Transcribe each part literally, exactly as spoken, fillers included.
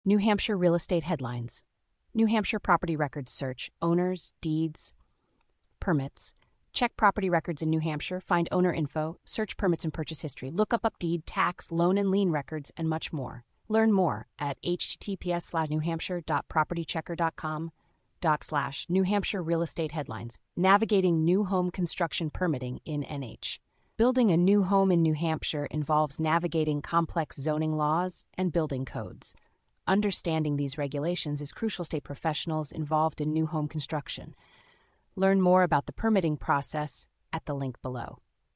New Hampshire real estate headlines. New Hampshire property records search, owners, deeds, permits. Check property records in New Hampshire, find owner info, search permits and purchase history, look up, up deed, tax, loan and lien records, and much more. Learn more at https slash newhampshire.propertychecker.com doc slash New Hampshire real estate headlines. Navigating new home construction permitting in N H. Building a new home in New Hampshire involves navigating complex zoning laws and building codes. Understanding these regulations is crucial to state professionals involved in new home construction. Learn more about the permitting process at the link below.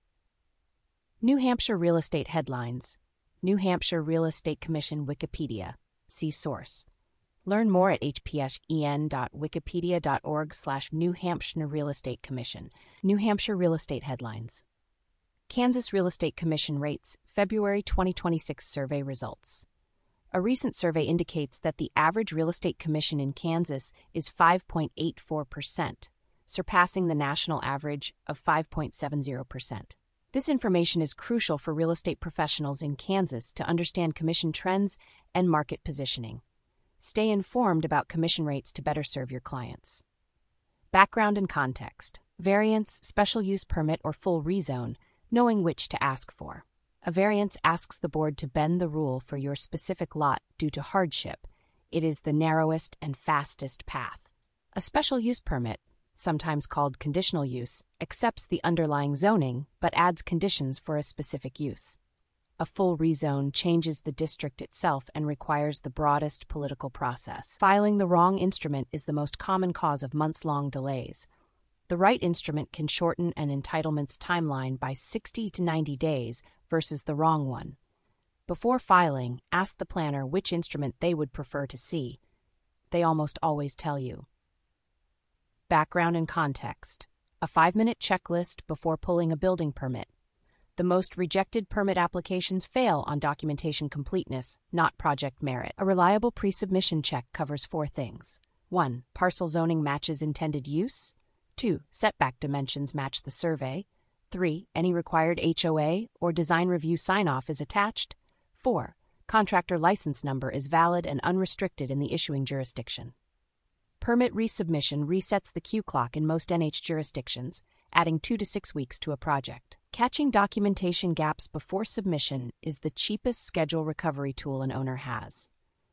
New Hampshire real estate headlines. New Hampshire Real Estate Commission Wikipedia. See source. Learn more at hpsen.wikipedia.org slash New Hampshire Real Estate Commission. New Hampshire real estate headlines. Kansas Real Estate Commission rates February twenty twenty-six survey results. A recent survey indicates that the average real estate commission in Kansas is five point eight four percent, surpassing the national average of five point seven zero percent. This information is crucial for real estate professionals in Kansas to understand commission trends and market positioning. Stay informed about commission rates to better serve your clients. Background and context. Variance, special use permit, or full rezone, knowing which to ask for. A variance asks the board to bend the rule for your specific lot due to hardship. It is the narrowest and fastest path. A special use permit, sometimes called conditional use, accepts the underlying zoning but adds conditions for a specific use. A full rezone changes the district itself and requires the broadest political process. Filing the wrong instrument is the most common cause of months-long delays. The right instrument can shorten an entitlement's timeline by sixty to ninety days versus the wrong one. Before filing, ask the planner which instrument they would prefer to see. They almost always tell you. Background and context. A five-minute checklist before pulling a building permit. The most rejected permit applications fail on documentation completeness, not project merit. A reliable pre-submission check covers four things. one. Parcel zoning matches intended use. two. Setback dimensions match the survey. three. Any required H O A or design review sign-off is attached. four. Contractor license number is valid and unrestricted in the issuing jurisdiction. Permit resubmission resets the queue clock in most N H jurisdictions, adding two to six weeks to a project. Catching documentation gaps before submission is the cheapest schedule recovery tool an owner has.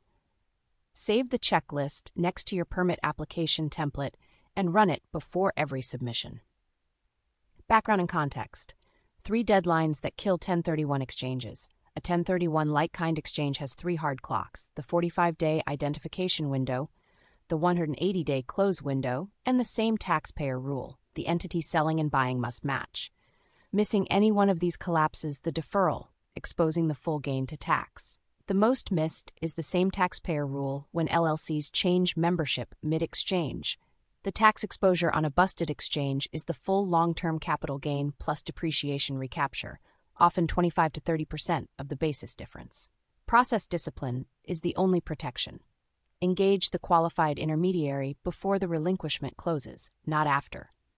Save the checklist next to your permit application template and run it before every submission. Background and context. Three deadlines that kill ten thirty-one exchanges. A ten thirty-one like-kind exchange has three hard clocks: the forty-five day identification window, the one hundred eighty day close window, and the same taxpayer rule. The entity selling and buying must match. Missing any one of these collapses the deferral, exposing the full gain to tax. The most missed is the same taxpayer rule when L L Cs change membership mid-exchange. The tax exposure on a busted exchange is the full long-term capital gain plus depreciation recapture, often twenty-five to thirty percent of the basis difference. Process discipline is the only protection. Engage the qualified intermediary before the relinquishment closes, not after.